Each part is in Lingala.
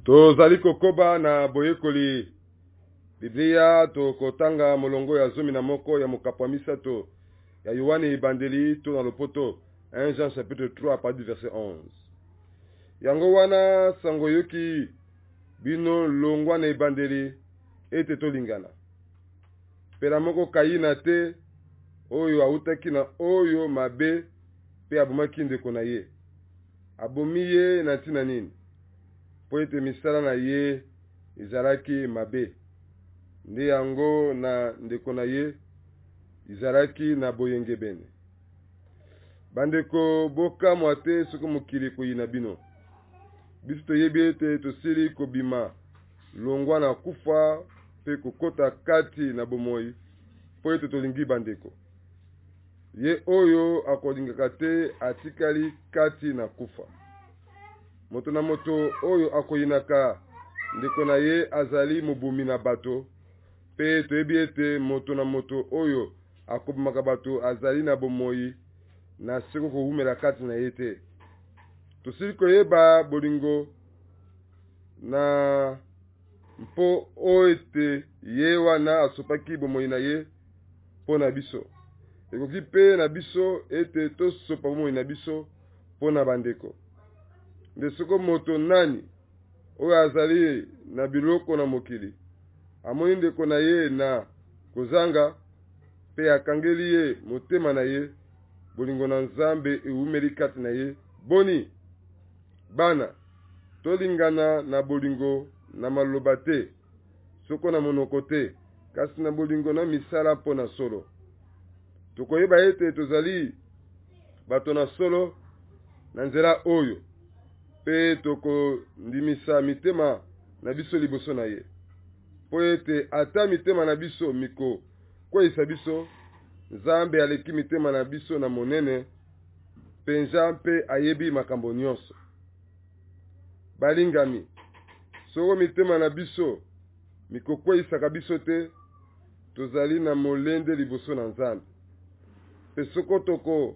Tozali kokoba na boyekoli Biblia to kotanga molongo ya 11 ya mokapwa misato ya Yohane Ibandeli to na lopoto 1 Jean chapitre 3 à partir du verset 11. Yango wana sango yoki bino longwa na Ibandeli ete tolingana. Pela moko kayina te oyo autaki na oyo mabe pe abumaki ndeko na ye. Abomiye na tina nini? Po ete misala na ye izalaki mabe. Nde yango na ndeko na ye izalaki na boyenge bene. Bandeko boka mwate soko mokili kuyina bino. Biso toyebi ete tosili kobima longwa na kufa pe kokota kati na bomoi po ete tolingi bandeko. Ye oyo akolingaka te atikali kati na kufa. Moto na moto oyo akoyinaka ndeko na ye azali mobumi na bato pe toyebi ete moto na moto oyo akobimaka bato azali na bomoi na seko kohumela kati na ye te. Tosili koyeba bolingo na mpo oete ye wana asopaki bomoi na ye po na biso. Ekoki pe na biso ete tosopa bomoi na biso po na bandeko. Nde soko moto nani oyo azali na biloko na mokili amoni ndeko na ye na kozanga pe akangeli ye motema na ye, bolingo na Nzambe eumeli kati na ye. Boni bana tolingana na bolingo na maloba te, soko na monoko te, kasi na bolingo na misala po na solo. Tokoyeba ete tozali bato na solo na nzela oyo pe toko ndimisa mitema na biso liboso na ye. Po ete ata mitema na biso miko kweyisa biso, Nzambe aleki mitema na biso na monene penza mpe ayebi makambo nyonso. Balingami, soko mitema na biso miko kweyisaka biso te, tozali na molende liboso na Nzambe. Pe soko toko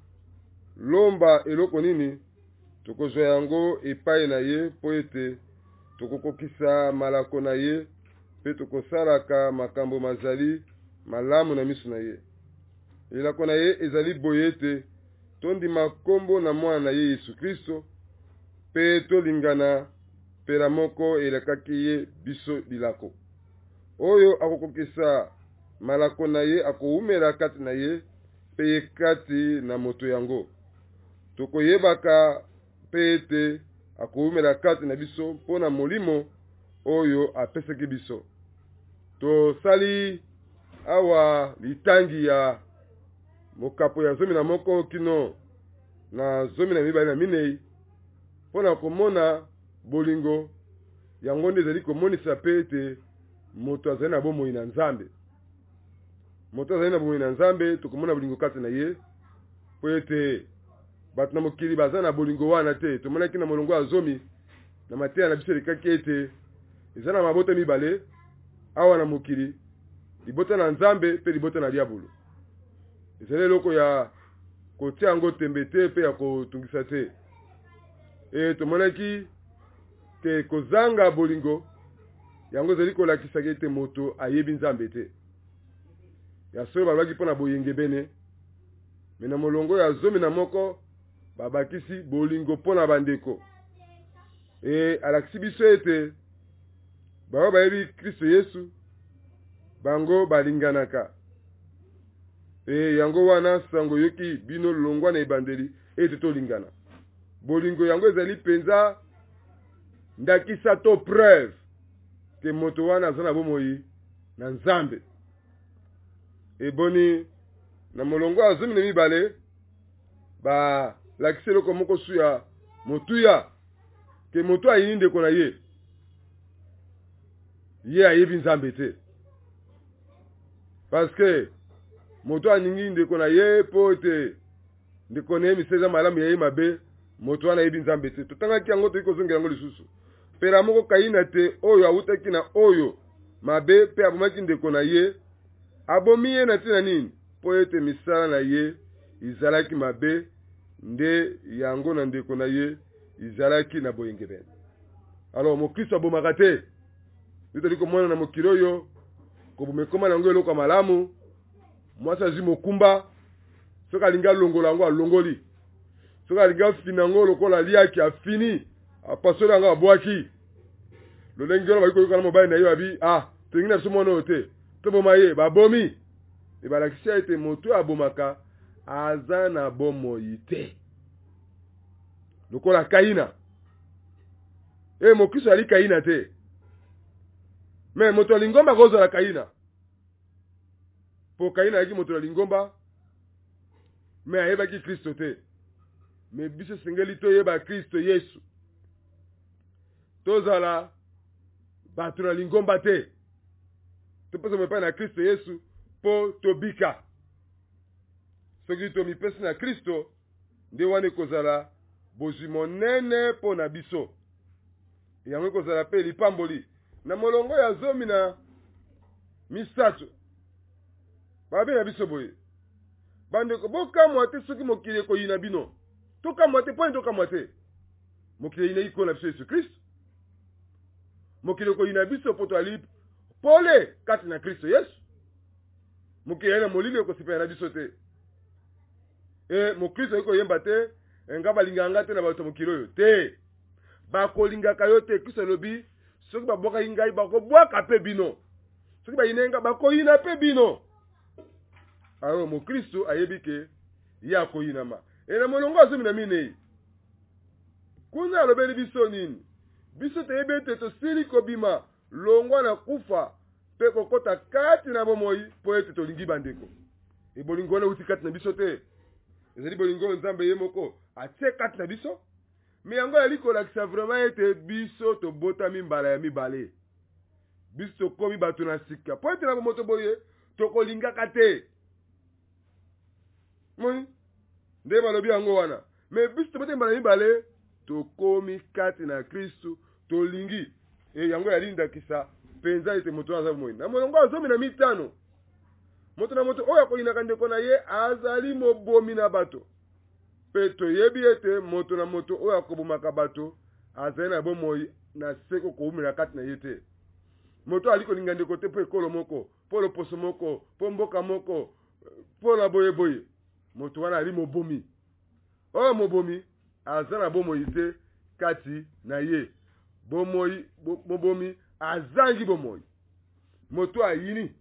lomba eloko nini, tokozwa yango epai na ye po ete tokokokisa malako na ye pe tokosalaka makambo mazali malamu na miso na ye. Elako na ye ezali boye ete tondima kombo na mwana na ye Yesu Kristo pe tolingana pela moko elekaki ye biso bilako. Oyo akokokisa malako na ye akoumela kati na ye pe ye kati na moto yango. Tokoyebaka pe ete akoumela kati na biso mpona molimo oyo apesaki biso. Tosali awa litangi ya mokapo ya 11 kino na 12 mpona komona bolingo yango nde ezali komonisa pe ete moto azali na bomoi na Nzambe. Moto azali na bomoi na Nzambe tokomona bolingo kati na ye po ete bato na mokili baza na bolingo wana te. Tomonaki na molongo ya 10 na mateya na biso likaki ete eza na mabota mibale awa na mokili, libota na Nzambe pe libota na diabolo. Ezali eloko ya kotia yango tembe te pe ya kotungisa te. Tomonaki ke kozanga bolingo yango ezali kolakisaki ete moto ayebi Nzambe te. Ya solo balobaki mpo na boyenge bene, me na molongo ya 11 babakisi bolingo mpo na bandeko. Alakisi biso ete bao bayebi Kristo Yesu bango balinganaka. Yango wana sango yoki bino longwa na Ibandeli ete tolingana. Bolingo yango ezali penza ndakisa to preuve ke moto wana aza na bomoi na Nzambe. Eboni na molongo ya 12 ba lakisi eloko moko suya motuya ke moto ayini ndeko na ye, ye ayebi Nzambe te. Parce que moto aningi ndeko na ye po ete ndeko na ye miseza malamu ya ye mabe, moto wana ayebi Nzambe te. Totangaki yango toki kozongela yango lisusu. Pela moko kayina te oyo awutaki na oyo mabe pe abomaki ndeko na ye, abomi ye na tina nini? Po ete misala na ye izalaki mabe, nde yango na ndeko na ye izalaki na boyenge bene. Alors mokristo abomaka te. Bitoli komona na mokili oyo ko bomekoma na ngo eloko malamu. Mwasi azwi mokumba soka linga longola ngo alongoli. Soka linga fina ngo lokola liaki afini apasola ngo abwaki. Lolenge ngelo bayiko kana mobile na yo abi tengina biso mwana ote. To bomaye babomi. E balakisia ete moto abomaka aza na bomoi te. Lokola Kaina. Mokristo ali Kaina te. Mais moto lingomba gozo la Kaina. Po Kaina yaki moto lingomba. Mais ayeba ki Kristo te. Mais biso sengeli to yeba Kristo Yesu. Tozala batu na lingomba te. Topesa mepa na Kristo Yesu po tobika. Soki to mipesi na Kristo nde wane kozala bozwi monene po na biso. Yango kozala pe lipamboli. Na molongo ya zomi na misato. Babe na biso boye. Bandeko bokamwa te soki mokili ekoyina bino. Tokamwa te point tokamwa te. Mokili ina iko na biso Yesu Kristo. Mokili ekoyina biso po twali pole kati na Kristo Yesu. Mokili na molili ekosipela na biso te. Mokristo eko yemba te nga balinganga te na bato mokili oyo te. Bakolingaka yo te. Kristo lobi soki baboka ngai bakobwaka pe bino. Soki bayinenga bakoyina pe bino. Alors mokristo ayebi ke ya koyinama. Na molongo azomi na minei. Kuna alobeli biso nini? Biso te yebe te tosili kobima longwa na kufa pe kokota kati na bomoi po ete tolingi bandeko. Bolingo na uti kati na biso te. Ezali bolingo nzambe ye moko atie kati na biso. Mais yango yali kolakisa vraiment ete biso tobotami mbala ya mibale. Biso tokomi bato na sika. Po ete na bomoto boye tokolingaka te. Moi nde balobi yango wana. Mais biso tobotami mbala ya mibale tokomi kati na Kristo tolingi. Yango yali ndakisa penza ete moto aza moi. Na molongo azomi na mitano. Moto na moto oyo akolinaka ndeko na ye azali mobomi na bato. Pe toyebi ete moto na moto oyo akobomaka bato azali na bomoi na seko koumela kati na ye te. Moto ali kolinga ndeko te po ekolo moko, po loposo moko, po mboka moko, po na boye boye. Moto wana ali mobomi. Oyo mobomi azali na bomoi te kati na ye. Bomoi mobomi azangi bomoi. Moto ayini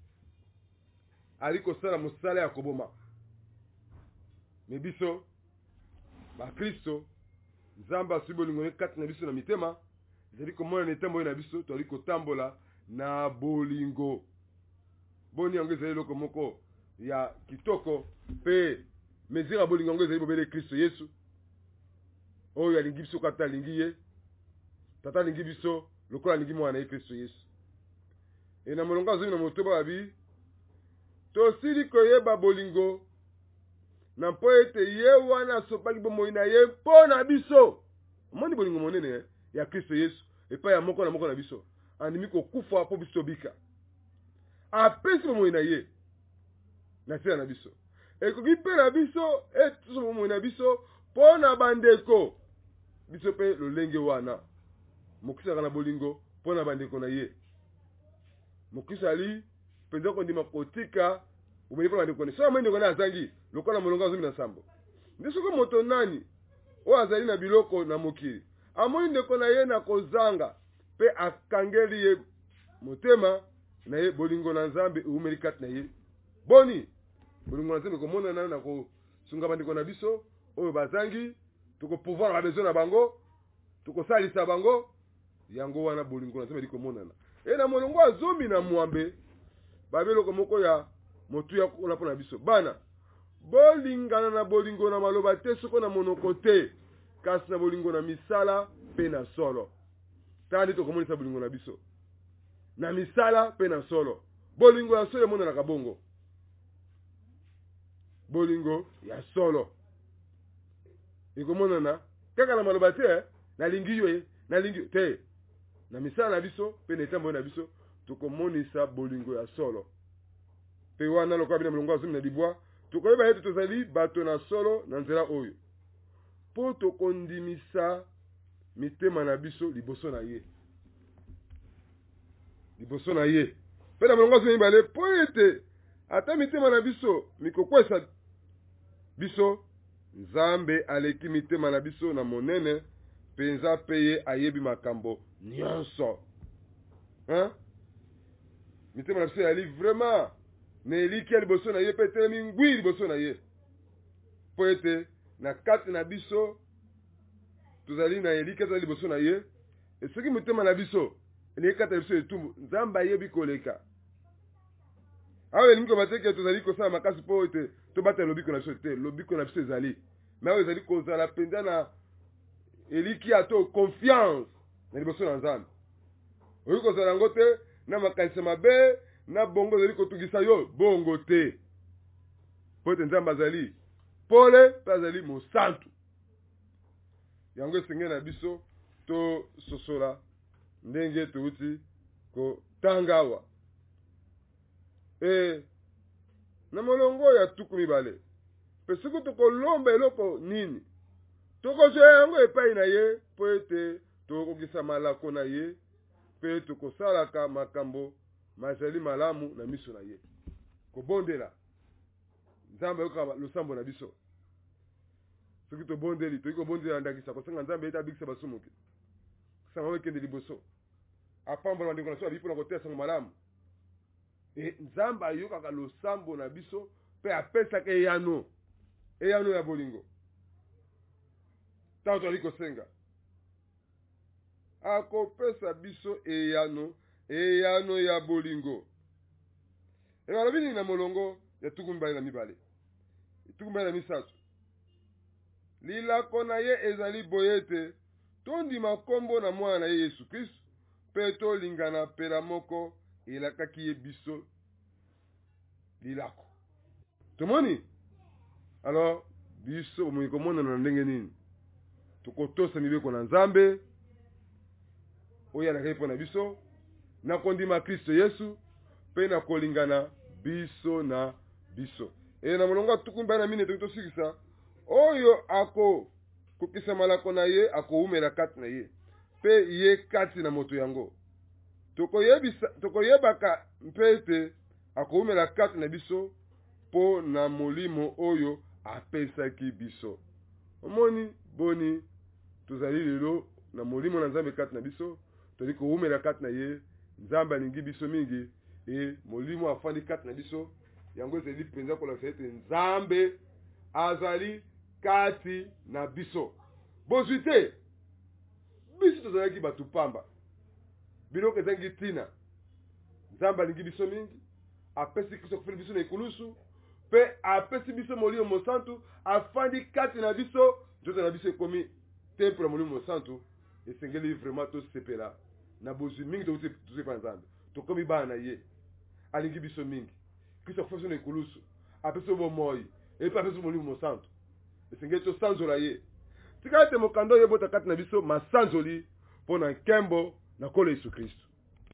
ali kosala mosala ya koboma. Me biso ba Kristo Nzamba asubi bolingo kati na biso na mitema. Ezali komona na etambo na biso toali kotambola na bolingo. Boni yango ezali loko moko ya kitoko pe mezira bolingo yango ezali bobele Kristo Yesu. Oyo alingi biso kata alingi ye. Tata alingi biso lokola alingi mwana ye Kristo Yesu. Na molongo azali na motoba babi tosili koyeba bolingo na mpo ete ye wana asopaki bomoi na ye mpo na biso. Omoni bolingo monene ya Kristo Yesu epai ya moko na biso. Andimi kokufa po biso bika. Apesi bomoi na ye na tina na biso. Ekoki pe na biso etuso bomoi na biso mpo na bandeko. Biso pe lolenge wana. Mokristo na bolingo mpo na bandeko na ye. Mokristo ali penza kondima kotika umenipa bandeko ne. So mwende kona azangi lokola molongo azomi na sambo. Ndisoko moto nani o azali na biloko na mokili. Amoni ndeko na ye na kozanga pe akangeli ye motema na ye bolingo na Nzambe umeli kati na ye. Boni bolingo na Nzambe komona na kosunga bandeko na biso oyo bazangi tuko pouvoir ba besoin na bango tuko salisa bango yango wana bolingo na Nzambe likomona na. Na molongo azomi na mwambe babeloko moko ya motu ya kuna pona biso bana bolingana na bolingo na maloba te soko na monoko te kasi na bolingo na misala pe na solo. Tandi to komonisa bolingo na biso na misala pe na solo. Bolingo ya solo mona na kabongo. Bolingo ya solo ikomona na kaka na maloba te na lingi yo na lingi te na misala na biso pe na etambo na biso tokomonisa bolingo ya solo. Pe wana lokola bina molongo azomi na libwa tokoyeba ete tozali bato na solo na nzela oyo po tokondimisa mitema na biso liboso na ye. Liboso na ye. Pe na molongo se mibale po ete ata mitema na biso mikokwesa biso Nzambe aleki mitema na biso na monene penza pe ye ayebi makambo nyonso. Hein? Mitema na biso yali vraiment na eliki ya liboso na ye pe telemi ngwi liboso na ye. Po ete na kati na biso tozali na eliki ezali liboso na ye. E soki mitema na biso eliki kati na biso etumbu Nzambe ayebi koleka. Awe elingi kobateke tozali kosala makasi po ete tobata lobiko na biso te. Lobiko na biso ezali. Mais awe ezali kozala penza na eliki ya to confiance na liboso na Nzambe. Oyi kozala yango te na makanisi mabe na bongo ezali kotungisa yo bongo te. Po ete Nzambe azali pole pe azali mosantu. Yango esenge na biso to sosola ndenge touti ko tangawa. Na molongo ya tuku mibale. Pe soki tokolomba eloko nini? Tokozwa yango epai na ye po ete tokokisa malako na ye pe tokosalaka makambo mazali malamu na miso na ye. Kobondela Nzambe yoka losambo na biso. Soki tobondeli toki kobondela ndakisa kosenga Nzambe ete abikisa basumuki. Kusanga wekende liboso. Apambola ndeko na so abipo na kotea sango malamu. Nzambe ayokaka losambo na biso pe apesaka eyano. Eyano ya bolingo. Tanto ali kosenga. Akopesa biso eyano ya bolingo. Balobi na molongo ya tuku mibale na mibale. Tuku mibale na misato. Lilako na ye ezali boyete tondima kombo na mwana na ye Yesu Kristo pe tolingana pela moko elakaki ye biso lilako. Tomoni? Alors biso omoni komona na ndenge nini? Tukotosa mibeko na Nzambe oyo alakaki mpo na biso na kondima Kristo Yesu pe na kolingana biso na biso. Na molongo tuku mibale na mine toki tosikisa oyo ako kokisa malako na ye akoumela kati na ye pe ye kati na moto yango. Tokoyebaka mpe ete akoumela kati na biso po na molimo oyo apesaki biso. Omoni boni tozali lelo na molimo na Nzambe kati na biso toli koumela kati na ye. Nzambe alingi biso mingi molimo afandi kati na biso yango ezali penza kolakisa ete Nzambe azali kati na biso. Bozwi te biso tozalaki batu pamba biloko ezangi tina. Nzambe alingi biso mingi apesi Kristo kufeli biso na ekulusu pe apesi biso molimo mosantu afandi kati na biso. Nzoto na biso ekomi temple ya molimo mosantu. Esengeli vraiment tosepela na bozwi mingi tozwi pa Nzambe tokomi bana na ye. Alingi biso mingi Kristo kufeli biso na ekulusu apesi bomoi epe apesi molimo mosantu. Esengeli tosanzola ye. Tika ete mokando yebota kati na biso masanzoli pona nkembo na kolo Yesu Kristo.